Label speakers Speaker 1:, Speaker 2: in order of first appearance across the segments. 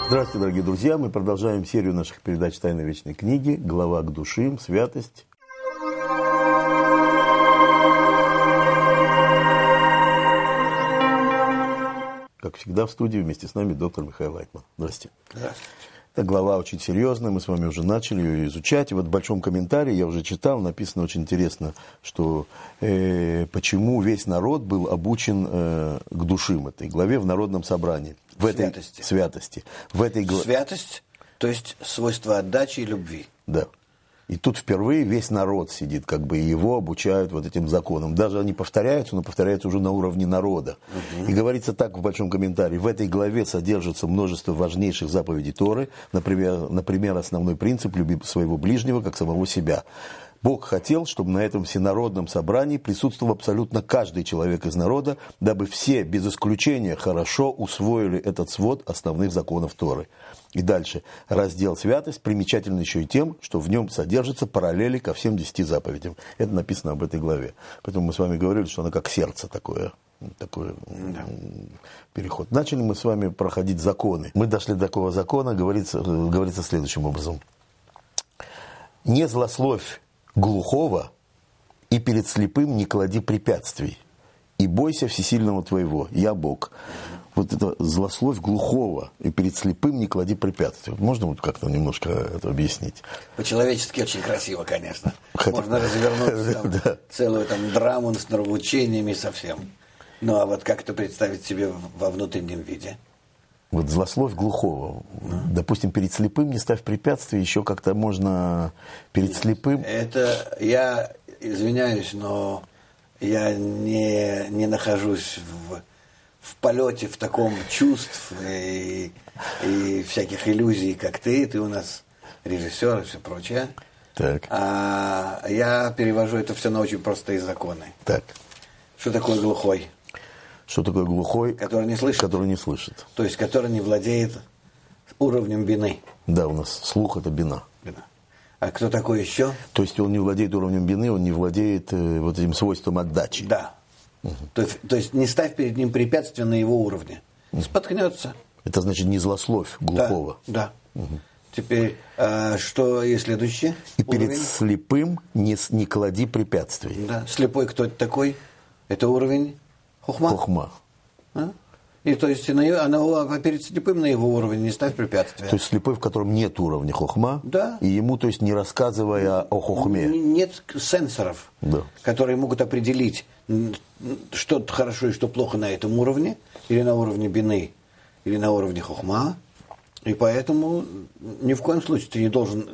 Speaker 1: Здравствуйте, дорогие друзья. Мы продолжаем серию наших передач «Тайна вечной книги», глава к душим, святость. Как всегда, в студии вместе с нами доктор Михаил Лайтман. Здравствуйте.
Speaker 2: Здравствуйте.
Speaker 1: Эта глава очень серьезная, мы с вами уже начали ее изучать. И вот в большом комментарии, я уже читал, написано очень интересно, что почему весь народ был обучен к душим этой главе в народном собрании. В этой святости.
Speaker 2: Святость, то есть свойство отдачи и любви.
Speaker 1: Да. И тут впервые весь народ сидит, как бы, и его обучают вот этим законам. Даже они повторяются, но повторяются уже на уровне народа. И говорится так в большом комментарии. В этой главе содержится множество важнейших заповедей Торы. Например, основной принцип «люби своего ближнего, как самого себя». Бог хотел, чтобы на этом всенародном собрании присутствовал абсолютно каждый человек из народа, дабы все, без исключения, хорошо усвоили этот свод основных законов Торы. И дальше. Раздел «Святость» примечателен еще и тем, что в нем содержатся параллели ко всем 10 заповедям. Это написано об этой главе. Поэтому мы с вами говорили, что она как сердце такой переход. Начали мы с вами проходить законы. Мы дошли до такого закона, говорится следующим образом. «Не злословь глухого, и перед слепым не клади препятствий, и бойся всесильного твоего, я Бог». Вот это злословь глухого, и перед слепым не клади препятствий. Можно вот как-то немножко это объяснить?
Speaker 2: По-человечески очень красиво, конечно. Можно развернуть целую драму с нравоучениями совсем. Ну а вот как это представить себе во внутреннем виде?
Speaker 1: Вот злословь глухого. Допустим, перед слепым не ставь препятствий, еще как-то можно перед слепым...
Speaker 2: Это, я извиняюсь, но я не нахожусь в полете в таком чувств и всяких иллюзий, как ты. Ты у нас режиссер и все прочее.
Speaker 1: Так.
Speaker 2: А я перевожу это все на очень простые законы.
Speaker 1: Так.
Speaker 2: Что такое глухой?
Speaker 1: Что такое глухой?
Speaker 2: Который не слышит.
Speaker 1: Который не слышит.
Speaker 2: То есть, который не владеет уровнем бины.
Speaker 1: Да, у нас слух – это бина.
Speaker 2: Бина. А кто такой еще?
Speaker 1: То есть, он не владеет уровнем бины, он не владеет вот этим свойством отдачи.
Speaker 2: Да. То есть, не ставь перед ним препятствия на его уровне. Споткнется.
Speaker 1: Это значит, не злословь глухого.
Speaker 2: Да. Теперь, что и следующее?
Speaker 1: И перед слепым не клади препятствий.
Speaker 2: Да. Слепой кто это такой? Это уровень хохма.
Speaker 1: Хохма.
Speaker 2: И то есть, перед слепым на его уровень не ставь препятствия.
Speaker 1: То есть, слепой, в котором нет уровня хохма,
Speaker 2: да.
Speaker 1: И ему, то есть, не рассказывая о хохме.
Speaker 2: Нет сенсоров,
Speaker 1: да.
Speaker 2: Которые могут определить, что хорошо и что плохо на этом уровне, или на уровне бины, или на уровне хохма. И поэтому ни в коем случае ты не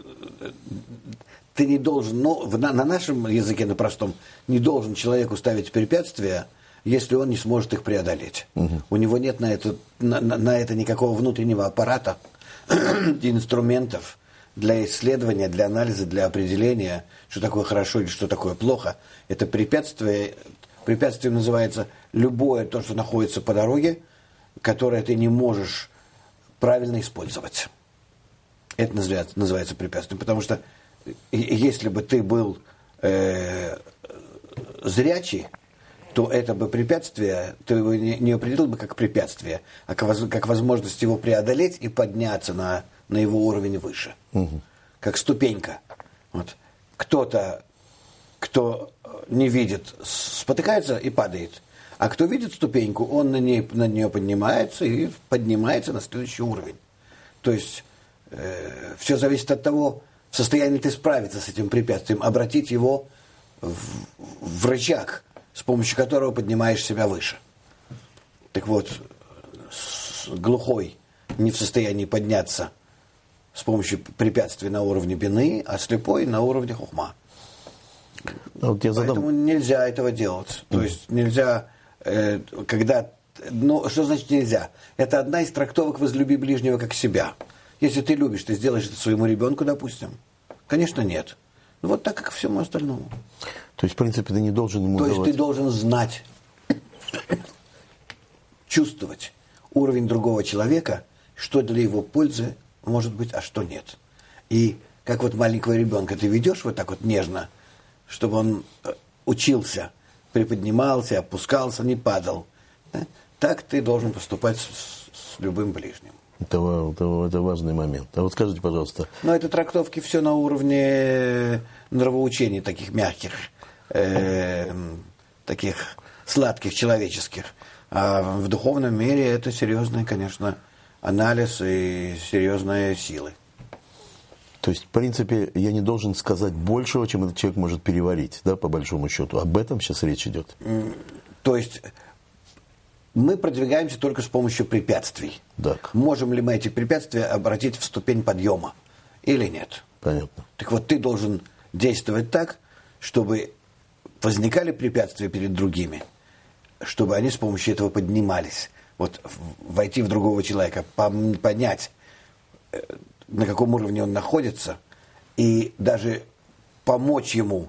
Speaker 2: должен, на нашем языке, на простом, не должен человеку ставить препятствия, если он не сможет их преодолеть. У него нет на это никакого внутреннего аппарата, инструментов для исследования, для анализа, для определения, что такое хорошо или что такое плохо. Это препятствие называется любое то, что находится по дороге, которое ты не можешь правильно использовать. Это называется препятствием. Потому что если бы ты был зрячий, то это бы препятствие, ты его не определил бы как препятствие, а как возможность его преодолеть и подняться на его уровень выше. Как ступенька. Вот. Кто-то, кто не видит, спотыкается и падает. А кто видит ступеньку, он на нее поднимается и поднимается на следующий уровень. То есть все зависит от того, в состоянии ты справиться с этим препятствием, обратить его в рычаг, с помощью которого поднимаешь себя выше. Так вот, глухой не в состоянии подняться с помощью препятствий на уровне бины, а слепой на уровне хохма. Поэтому нельзя этого делать. То есть нельзя, что значит нельзя? Это одна из трактовок «возлюби ближнего как себя». Если ты любишь, ты сделаешь это своему ребенку, допустим? Конечно, нет. Вот так, как всему остальному.
Speaker 1: То есть, в принципе, ты не должен ему
Speaker 2: давать. То есть, ты должен знать, чувствовать уровень другого человека, что для его пользы может быть, а что нет. И как вот маленького ребенка ты ведешь вот так вот нежно, чтобы он учился, приподнимался, опускался, не падал. Да? Так ты должен поступать с любым ближним.
Speaker 1: Это важный момент. А вот скажите, пожалуйста.
Speaker 2: Но это трактовки все на уровне нравоучений таких мягких, таких сладких, человеческих. А в духовном мире это серьезный, конечно, анализ и серьезные силы.
Speaker 1: То есть, в принципе, я не должен сказать большего, чем этот человек может переварить, да, по большому счету. Об этом сейчас речь идет.
Speaker 2: То есть мы продвигаемся только с помощью препятствий.
Speaker 1: Так.
Speaker 2: Можем ли мы эти препятствия обратить в ступень подъема или нет?
Speaker 1: Понятно.
Speaker 2: Так вот, ты должен действовать так, чтобы возникали препятствия перед другими, чтобы они с помощью этого поднимались. Вот войти в другого человека, понять, на каком уровне он находится, и даже помочь ему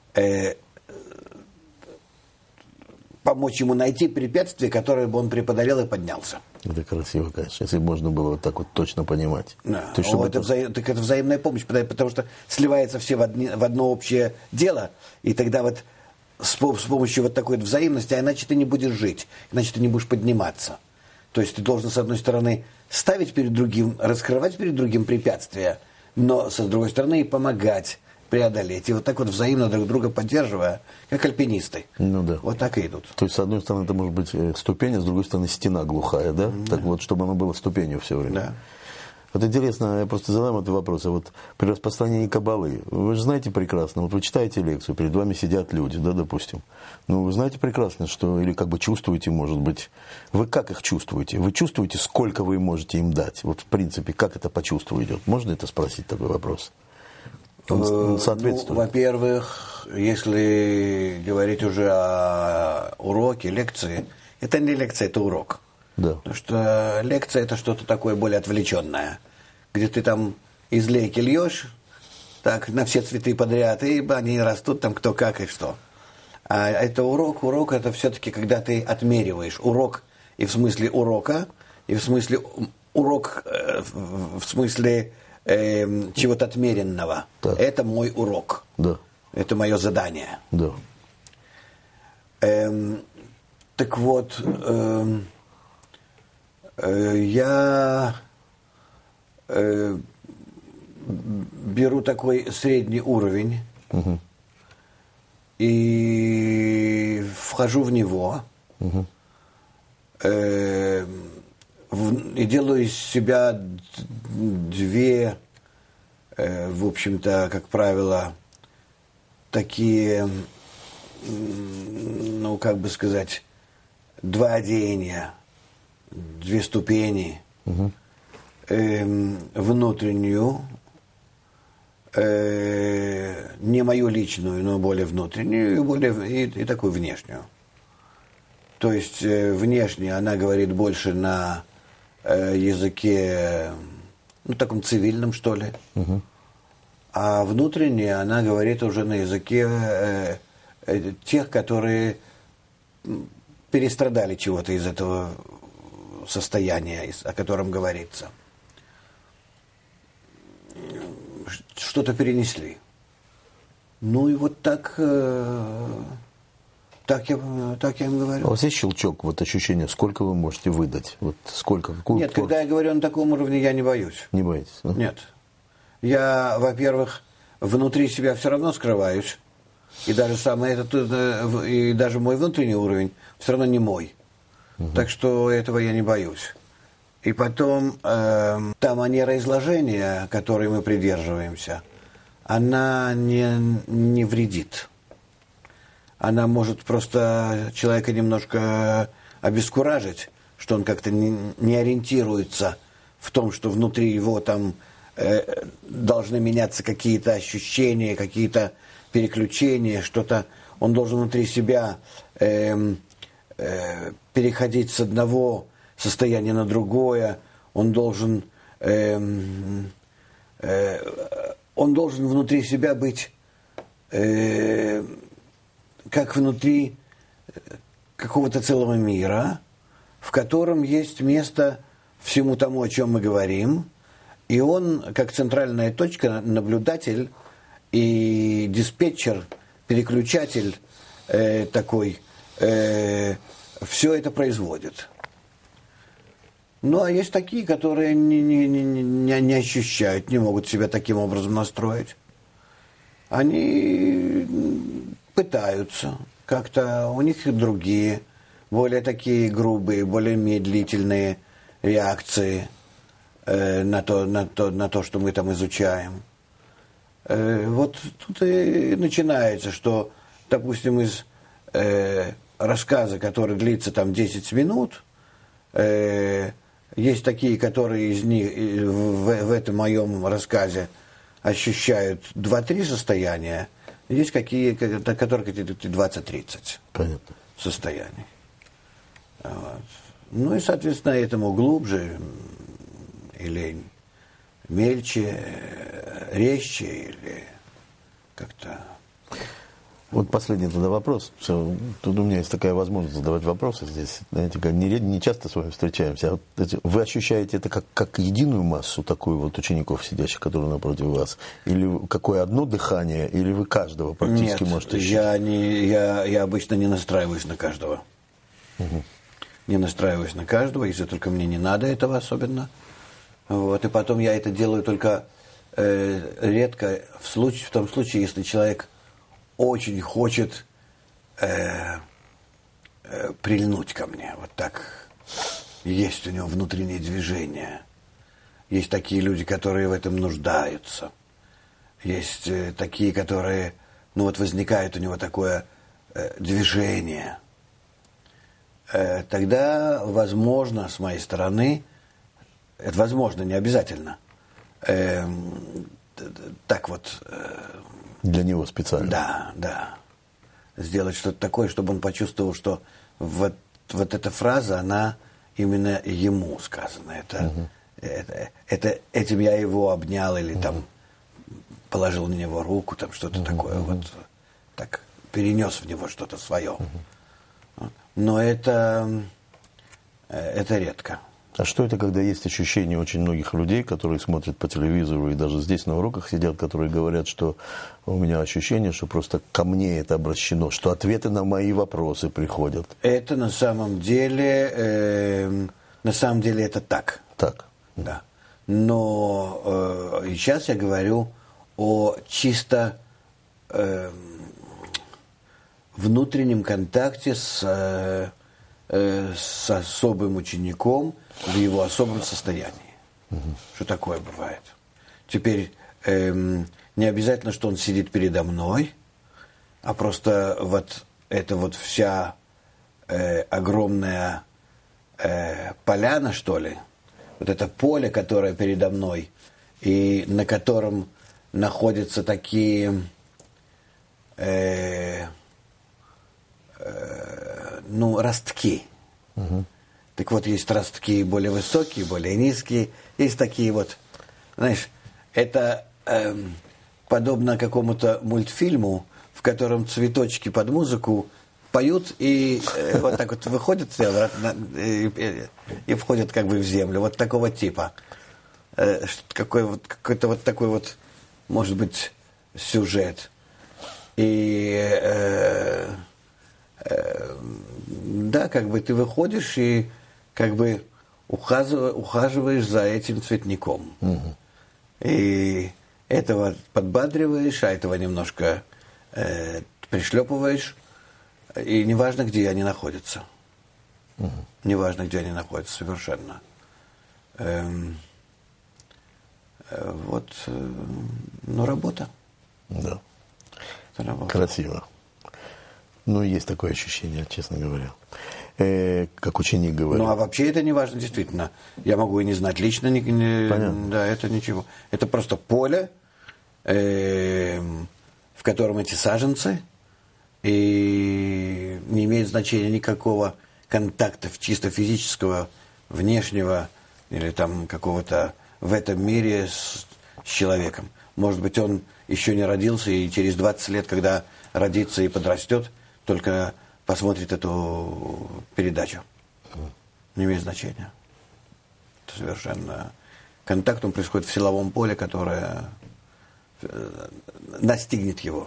Speaker 2: найти препятствие, которое бы он преодолел и поднялся.
Speaker 1: Это красиво, конечно, если бы можно было вот так вот точно понимать.
Speaker 2: Да.
Speaker 1: То есть, чтобы
Speaker 2: это взаимная помощь, потому что сливаются все в одно общее дело, и тогда вот с помощью вот такой взаимности, а иначе ты не будешь жить, иначе ты не будешь подниматься. То есть ты должен, с одной стороны, ставить перед другим, раскрывать перед другим препятствия, но, с другой стороны, и помогать преодолеть. И вот так вот взаимно друг друга поддерживая, как альпинисты.
Speaker 1: Ну да.
Speaker 2: Вот так и идут.
Speaker 1: То есть, с одной стороны, это может быть ступень, а с другой стороны, стена глухая, да? Так вот, чтобы оно было ступенью все время.
Speaker 2: Да.
Speaker 1: Вот интересно, я просто задам этот вопрос. А вот при распространении каббалы, вы же знаете прекрасно, вот вы читаете лекцию, перед вами сидят люди, да, допустим. Ну, вы знаете прекрасно, что, или как бы чувствуете, может быть, вы как их чувствуете? Вы чувствуете, сколько вы можете им дать? Вот, в принципе, как это по чувству идет? Можно это спросить, такой вопрос? Он соответствует.
Speaker 2: Ну, во-первых, если говорить уже о уроке, лекции, это не лекция, это урок.
Speaker 1: Да.
Speaker 2: Потому что лекция – это что-то такое более отвлеченное, где ты там из лейки льешь, так, на все цветы подряд, и они растут там кто как и что. А это урок. Урок – это все-таки, когда ты отмериваешь. Урок и в смысле урока, и в смысле урок в смысле чего-то отмеренного.
Speaker 1: Так.
Speaker 2: Это мой урок.
Speaker 1: Да.
Speaker 2: Это мое задание.
Speaker 1: Да.
Speaker 2: Так вот, я беру такой средний уровень и вхожу в него и делаю из себя две, в общем-то, как правило, такие, ну, как бы сказать, два одеяния, две ступени, внутреннюю, не мою личную, но более внутреннюю, и такую внешнюю. То есть внешне она говорит больше на языке, ну, таком цивильном, что ли. А внутренне она говорит уже на языке тех, которые перестрадали чего-то из этого состояния, о котором говорится. Что-то перенесли. Ну и вот так я им говорю.
Speaker 1: А у вас есть щелчок, вот ощущение, сколько вы можете выдать? Вот сколько?
Speaker 2: Нет, когда я говорю на таком уровне, я не боюсь.
Speaker 1: Не боитесь? Да?
Speaker 2: Нет. Я, во-первых, внутри себя все равно скрываюсь. И даже и даже мой внутренний уровень все равно не мой. Так что этого я не боюсь. И потом та манера изложения, которой мы придерживаемся, она не вредит. Она может просто человека немножко обескуражить, что он как-то не ориентируется в том, что внутри его там должны меняться какие-то ощущения, какие-то переключения, что-то. Он должен внутри себя переходить с одного состояния на другое. Он должен внутри себя быть как внутри какого-то целого мира, в котором есть место всему тому, о чем мы говорим, и он, как центральная точка, наблюдатель и диспетчер, переключатель такой, все это производит. Ну, а есть такие, которые не ощущают, не могут себя таким образом настроить. Они пытаются. Как-то у них и другие, более такие грубые, более медлительные реакции на то, что мы там изучаем. Вот тут и начинается, что, допустим, из рассказа, который длится там 10 минут, есть такие, которые из них в этом моем рассказе ощущают 2-3 состояния, есть какие, которые 20-30 состояний. Вот. Ну и, соответственно, этому глубже или мельче, резче, или как-то...
Speaker 1: Вот последний тогда вопрос. Тут у меня есть такая возможность задавать вопросы здесь. Знаете, не часто с вами встречаемся. А вот вы ощущаете это как единую массу, такую вот учеников, сидящих, которые напротив вас? Или какое одно дыхание, или вы каждого практически можете ощущать?
Speaker 2: Я обычно не настраиваюсь на каждого.
Speaker 1: Угу.
Speaker 2: Не настраиваюсь на каждого, если только мне не надо этого особенно. Вот. И потом я это делаю только редко, в том случае, если человек очень хочет прильнуть ко мне. Вот так. Есть у него внутреннее движение. Есть такие люди, которые в этом нуждаются. Есть такие, которые... Ну вот возникает у него такое движение. Тогда, возможно, с моей стороны, это возможно, не обязательно, так вот...
Speaker 1: Для него специально.
Speaker 2: Да. Сделать что-то такое, чтобы он почувствовал, что вот эта фраза, она именно ему сказана. Этим я его обнял или там положил на него руку, там что-то такое, вот так перенес в него что-то свое. Но это редко.
Speaker 1: А что это, когда есть ощущение очень многих людей, которые смотрят по телевизору и даже здесь на уроках сидят, которые говорят, что у меня ощущение, что просто ко мне это обращено, что ответы на мои вопросы приходят?
Speaker 2: Это на самом деле это так.
Speaker 1: Так.
Speaker 2: Да. Но сейчас я говорю о чисто внутреннем контакте с особым учеником в его особом состоянии. Что такое бывает. Теперь не обязательно, что он сидит передо мной, а просто вот эта вот вся огромная поляна, что ли, вот это поле, которое передо мной, и на котором находятся такие ростки. Так вот, есть ростки более высокие, более низкие. Есть такие вот, знаешь, это подобно какому-то мультфильму, в котором цветочки под музыку поют и вот так вот выходят и входят как бы в землю. Вот такого типа. Какой-то вот такой вот, может быть, сюжет. И да, как бы ты выходишь и как бы ухаживаешь за этим цветником. И этого подбадриваешь, а этого немножко пришлепываешь. И неважно, где они находятся. Неважно, где они находятся, совершенно. Работа.
Speaker 1: Да.
Speaker 2: Работа.
Speaker 1: Красиво. Есть такое ощущение, честно говоря. Как ученик говорит.
Speaker 2: А вообще это не важно, действительно. Я могу и не знать лично. Да, это ничего. Это просто поле, в котором эти саженцы, и не имеет значения никакого контакта чисто физического, внешнего, или там какого-то в этом мире с человеком. Может быть, он еще не родился, и через 20 лет, когда родится и подрастет, только посмотрит эту передачу. Не имеет значения. Это совершенно... Контакт, он происходит в силовом поле, которое настигнет его.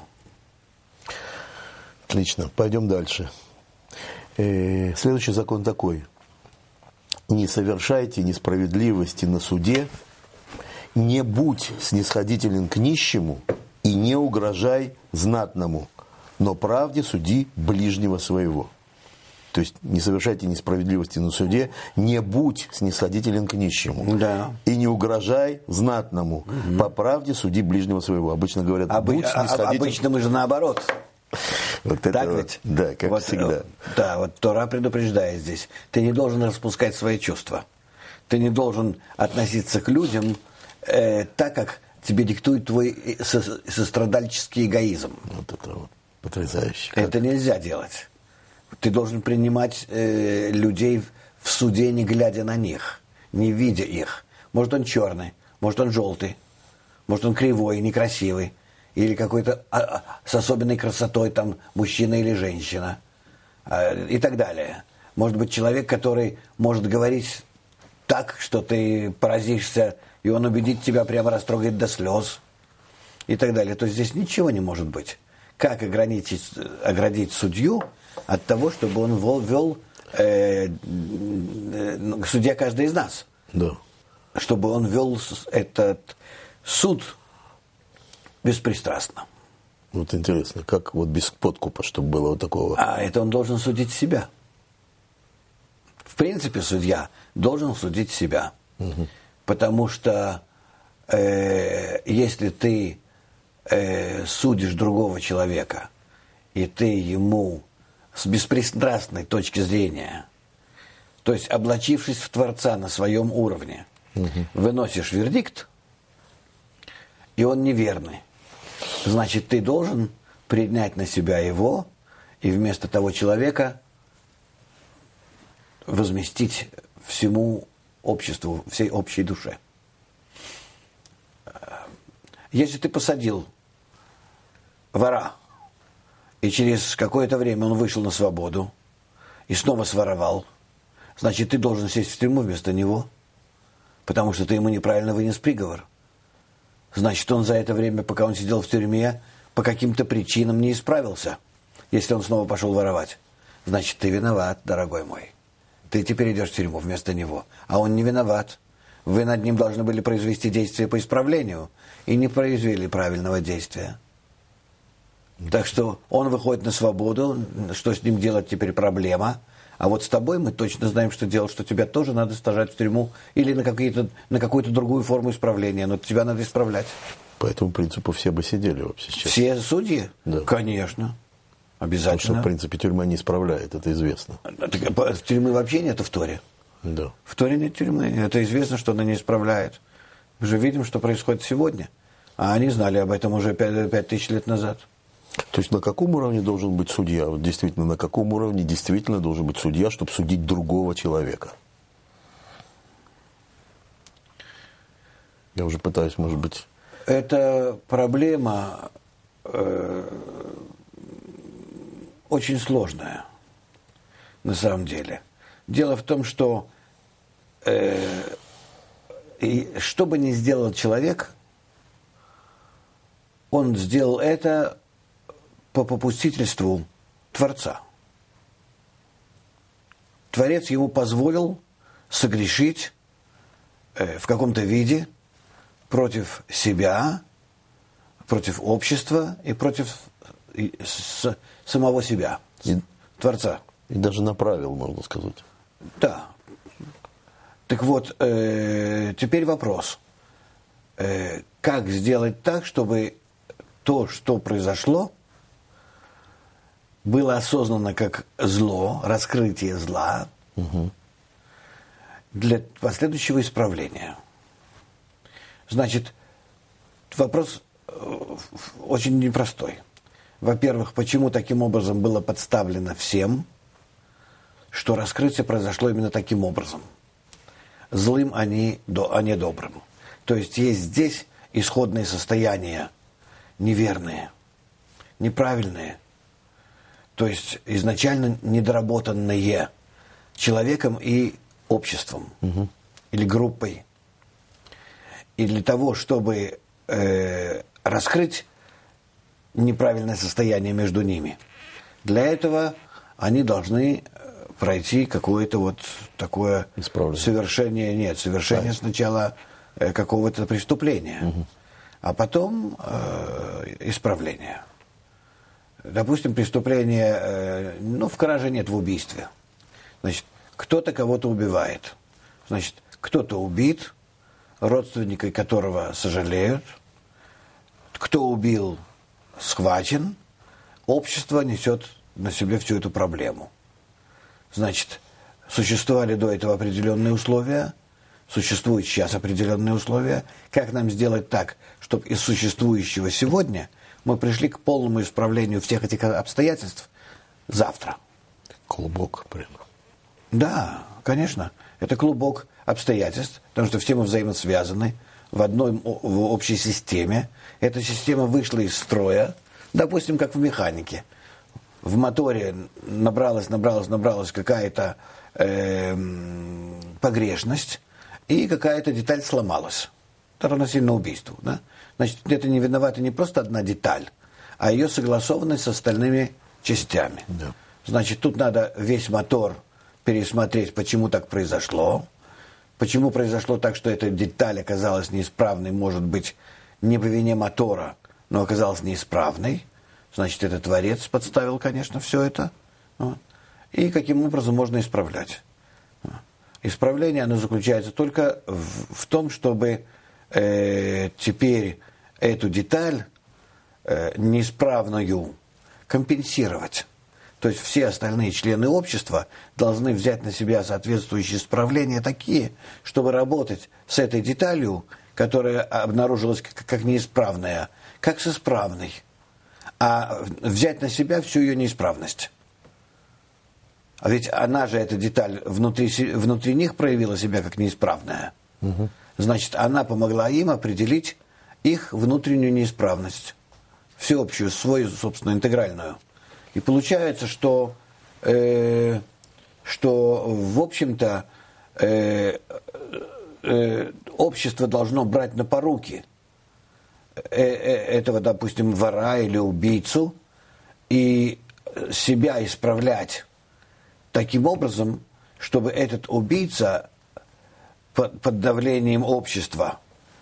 Speaker 1: Отлично. Пойдем дальше. Следующий закон такой. не совершайте несправедливости на суде, не будь снисходителен к нищему и не угрожай знатному, но правде суди ближнего своего. То есть не совершайте несправедливости на суде, не будь снисходителен к нищему.
Speaker 2: Да.
Speaker 1: И не угрожай знатному. По правде суди ближнего своего. Обычно говорят, будь снисходителен.
Speaker 2: Обычно мы же наоборот.
Speaker 1: Вот
Speaker 2: так
Speaker 1: это
Speaker 2: ведь?
Speaker 1: Да, как
Speaker 2: вот,
Speaker 1: всегда.
Speaker 2: Да, вот Тора предупреждает здесь. Ты не должен распускать свои чувства. Ты не должен относиться к людям так, как тебе диктует твой сострадальческий эгоизм.
Speaker 1: Вот это вот потрясающе.
Speaker 2: Это нельзя делать. Ты должен принимать людей в суде, не глядя на них, не видя их. Может, он черный, может, он желтый, может, он кривой, некрасивый, или какой-то с особенной красотой, там, мужчина или женщина, и так далее. Может быть, человек, который может говорить так, что ты поразишься, и он убедит тебя, прямо растрогает до слез, и так далее. То есть здесь ничего не может быть. Как оградить судью от того, чтобы он вел судья каждый из нас.
Speaker 1: Да.
Speaker 2: Чтобы он вел этот суд беспристрастно.
Speaker 1: Вот интересно, как вот без подкупа, чтобы было вот такого.
Speaker 2: А это он должен судить себя. В принципе, судья должен судить себя.
Speaker 1: Угу.
Speaker 2: Потому что если ты судишь другого человека, и ты ему с беспристрастной точки зрения, то есть облачившись в Творца на своем уровне, выносишь вердикт, и он неверный, значит, ты должен принять на себя его и вместо того человека возместить всему обществу, всей общей душе. Если ты посадил вора, и через какое-то время он вышел на свободу и снова своровал, значит, ты должен сесть в тюрьму вместо него, потому что ты ему неправильно вынес приговор. Значит, он за это время, пока он сидел в тюрьме, по каким-то причинам не исправился, если он снова пошел воровать. Значит, ты виноват, дорогой мой. Ты теперь идешь в тюрьму вместо него, а он не виноват. Вы над ним должны были произвести действия по исправлению и не произвели правильного действия. Так что он выходит на свободу, что с ним делать теперь проблема. А вот с тобой мы точно знаем, что делать, что тебя тоже надо сажать в тюрьму или на какую-то другую форму исправления, но тебя надо исправлять.
Speaker 1: По этому принципу все бы сидели вообще сейчас.
Speaker 2: Все судьи?
Speaker 1: Да.
Speaker 2: Конечно. Обязательно.
Speaker 1: Потому что, в принципе, тюрьма не исправляет, это известно.
Speaker 2: В тюрьмы вообще нет в Торе.
Speaker 1: Да. В
Speaker 2: Торе нет тюрьмы. Это известно, что она не исправляет. Мы же видим, что происходит сегодня. А они знали об этом уже 5000 лет назад.
Speaker 1: То есть на каком уровне должен быть судья? Вот действительно, на каком уровне действительно должен быть судья, чтобы судить другого человека? Я уже пытаюсь, может быть...
Speaker 2: Это проблема очень сложная, на самом деле. Дело в том, что что бы ни сделал человек, он сделал это по попустительству Творца. Творец ему позволил согрешить в каком-то виде против себя, против общества и против самого себя, Творца.
Speaker 1: И даже направил, можно сказать.
Speaker 2: Да. Так вот, теперь вопрос. Как сделать так, чтобы то, что произошло, было осознанно как зло, раскрытие зла, для последующего исправления. Значит, вопрос очень непростой. Во-первых, почему таким образом было подставлено всем, что раскрытие произошло именно таким образом. Злым, а не добрым. То есть здесь исходные состояния неверные, неправильные. То есть изначально недоработанные человеком и обществом, или группой. И для того, чтобы раскрыть неправильное состояние между ними, для этого они должны пройти какое-то вот такое совершение сначала какого-то преступления, а потом исправление. Допустим, преступление, в краже нет, в убийстве. Значит, кто-то кого-то убивает. Значит, кто-то убит, родственники которого сожалеют, кто убил, схвачен, общество несет на себе всю эту проблему. Значит, существовали до этого определенные условия, существуют сейчас определенные условия. Как нам сделать так, чтобы из существующего сегодня мы пришли к полному исправлению всех этих обстоятельств завтра?
Speaker 1: Клубок прям.
Speaker 2: Да, конечно. Это клубок обстоятельств, потому что все мы взаимосвязаны в общей системе. Эта система вышла из строя, допустим, как в механике. В моторе набралась какая-то погрешность, и какая-то деталь сломалась. Это равносильно убийству. Да? Значит, это не виновата не просто одна деталь, а ее согласованность с остальными частями.
Speaker 1: Да.
Speaker 2: Значит, тут надо весь мотор пересмотреть, почему так произошло. Почему произошло так, что эта деталь оказалась неисправной, может быть, не по вине мотора, но оказалась неисправной. Значит, это Творец подставил, конечно, все это. И каким образом можно исправлять. Исправление, оно заключается только в том, чтобы теперь эту деталь неисправную компенсировать. То есть все остальные члены общества должны взять на себя соответствующие исправления такие, чтобы работать с этой деталью, которая обнаружилась как неисправная, как с исправной, а взять на себя всю ее неисправность. А ведь она же, эта деталь, внутри них проявила себя как неисправная. Угу. Значит, она помогла им определить их внутреннюю неисправность, всеобщую, свою собственную, интегральную. И получается, что в общем-то, общество должно брать на поруки этого, допустим, вора или убийцу и себя исправлять таким образом, чтобы этот убийца под давлением общества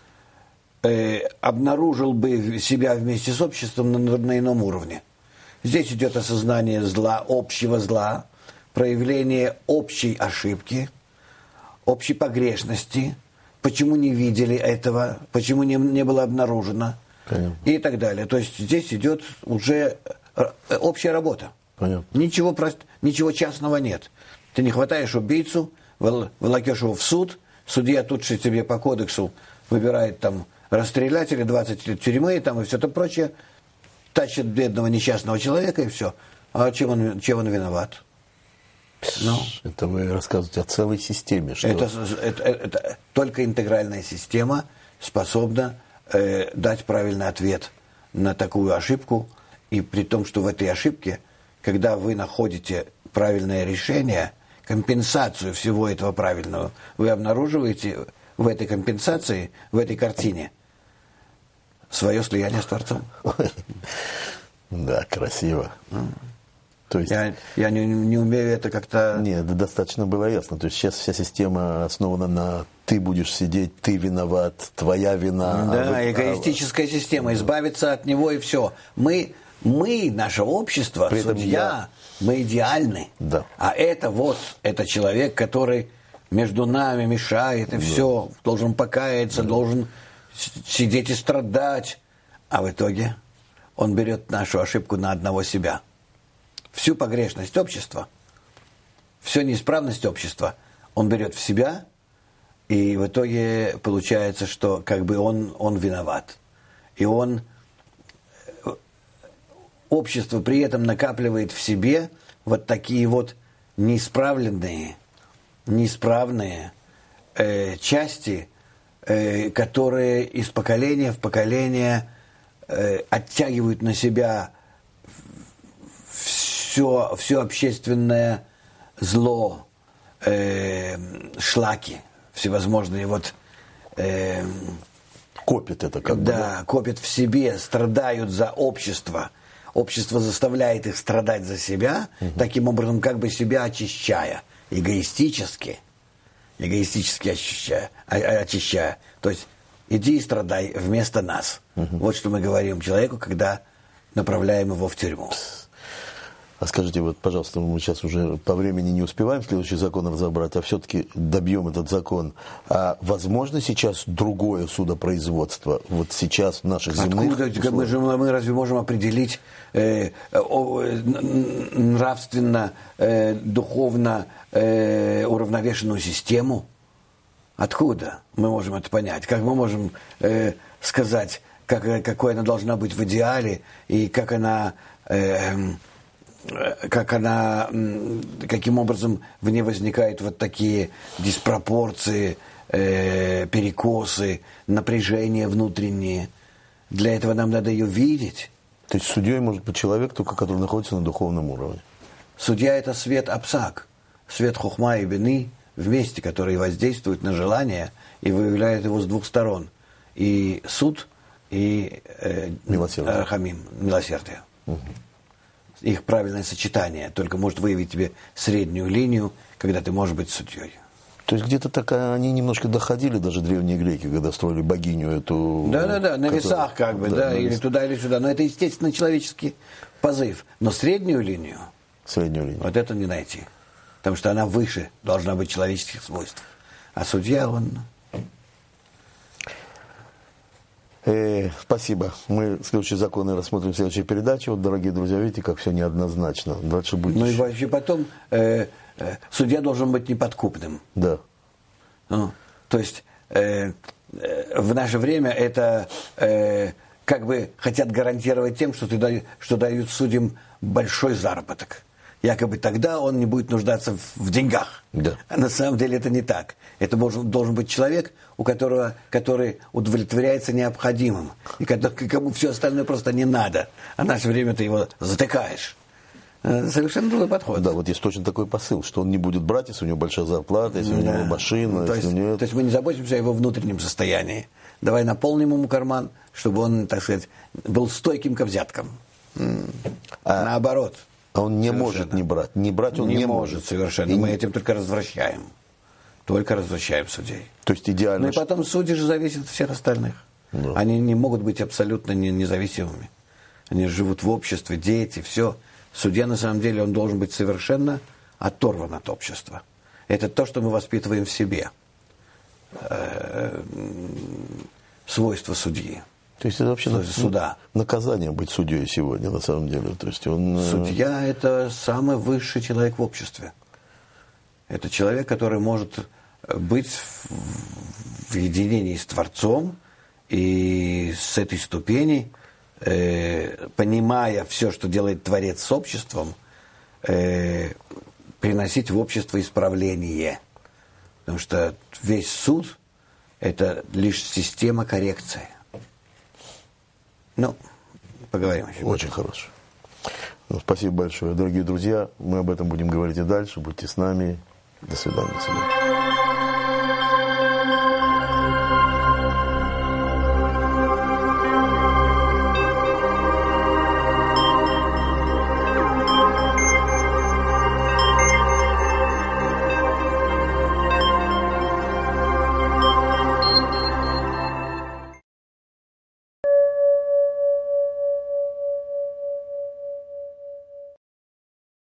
Speaker 2: обнаружил бы себя вместе с обществом на ином уровне. Здесь идет осознание зла, общего зла, проявление общей ошибки, общей погрешности, почему не видели этого, почему не было обнаружено. Понятно. И так далее. То есть здесь идет уже общая работа. Понятно. Ничего частного нет. Ты не хватаешь убийцу, волокешь его в суд, судья тут же тебе по кодексу выбирает там расстрелять или 20 лет тюрьмы там, и все это прочее, тащит бедного несчастного человека и все. А чем он виноват?
Speaker 1: Это вы рассказываете о целой системе. Что...
Speaker 2: Это только интегральная система способна дать правильный ответ на такую ошибку, и при том, что в этой ошибке, когда вы находите правильное решение, компенсацию всего этого правильного, вы обнаруживаете в этой компенсации, в этой картине свое слияние с Творцом.
Speaker 1: Да, красиво.
Speaker 2: То есть... Я не умею это как-то...
Speaker 1: Нет, достаточно было ясно. То есть сейчас вся система основана на «ты будешь сидеть, ты виноват, твоя вина».
Speaker 2: Да, эгоистическая система, избавиться от него и все. Мы наше общество, судья, мы идеальны.
Speaker 1: Да.
Speaker 2: А это человек, который между нами мешает, и все, должен покаяться, должен сидеть и страдать. А в итоге он берет нашу ошибку на одного себя. Всю погрешность общества, всю неисправность общества он берет в себя, и в итоге получается, что как бы он виноват. И общество при этом накапливает в себе вот такие вот неисправные части, которые из поколения в поколение оттягивают на себя все общественное зло, шлаки, всевозможные
Speaker 1: копят это как бы.
Speaker 2: Да, копят в себе, страдают за общество. общество заставляет их страдать за себя, таким образом как бы себя очищая, эгоистически очищая. То есть иди и страдай вместо нас. Вот что мы говорим человеку, когда направляем его в тюрьму.
Speaker 1: А скажите, вот, пожалуйста, мы сейчас уже по времени не успеваем следующий закон разобрать, а все-таки добьем этот закон. А возможно сейчас другое судопроизводство? Вот сейчас в наших земных условиях?
Speaker 2: Мы разве можем определить нравственно, духовно уравновешенную систему? Откуда мы можем это понять? Как мы можем сказать, какой она должна быть в идеале и каким образом в ней возникают вот такие диспропорции, перекосы, напряжения внутренние. Для этого нам надо ее видеть.
Speaker 1: То есть судьей может быть человек, только который находится на духовном уровне?
Speaker 2: Судья – это свет апсак, свет хохма и бины вместе, которые воздействуют на желание и выявляют его с двух сторон. И суд, и рахамим, милосердие. Их правильное сочетание только может выявить тебе среднюю линию, когда ты можешь быть судьей.
Speaker 1: То есть где-то так они немножко доходили, даже древние греки, когда строили богиню эту...
Speaker 2: Да, на весах как бы, или туда, или сюда. Но это, естественно, человеческий позыв. Но среднюю линию, вот это не найти. Потому что она выше должна быть человеческих свойств. А судья, он...
Speaker 1: Спасибо. Мы следующие законы рассмотрим в следующей передаче. Вот, дорогие друзья, видите, как все неоднозначно. Дальше будет...
Speaker 2: Ну и вообще потом судья должен быть неподкупным.
Speaker 1: Да.
Speaker 2: То есть в наше время это как бы хотят гарантировать тем, что дают судьям большой заработок. Якобы тогда он не будет нуждаться в деньгах.
Speaker 1: Да.
Speaker 2: А на самом деле это не так. Это должен быть человек, который удовлетворяется необходимым, и кому все остальное просто не надо. А в наше время ты его затыкаешь. Совершенно другой подход.
Speaker 1: Да, вот есть точно такой посыл, что он не будет брать, если у него большая зарплата, если у него машина,
Speaker 2: то
Speaker 1: если у него...
Speaker 2: То есть мы не заботимся о его внутреннем состоянии. Давай наполним ему карман, чтобы он, так сказать, был стойким ко взяткам. Наоборот.
Speaker 1: А он не может не брать. Не брать он не может.
Speaker 2: Совершенно. И мы этим только развращаем. Только развращаем судей.
Speaker 1: То есть идеально...
Speaker 2: Ну и потом судьи же зависят от всех остальных. Да. Они не могут быть абсолютно независимыми. Они живут в обществе, дети, все. Судья, на самом деле, он должен быть совершенно оторван от общества. Это то, что мы воспитываем в себе. Свойства судьи.
Speaker 1: То есть это вообще
Speaker 2: суда.
Speaker 1: Наказание быть судьей сегодня, на самом деле. То есть он...
Speaker 2: Судья – это самый высший человек в обществе. Это человек, который может быть в единении с Творцом и с этой ступени, понимая все, что делает Творец с обществом, приносить в общество исправление. Потому что весь суд – это лишь система коррекции. Ну, поговорим еще.
Speaker 1: Очень хорошо. Ну, спасибо большое. Дорогие друзья, мы об этом будем говорить и дальше. Будьте с нами. До свидания. До свидания.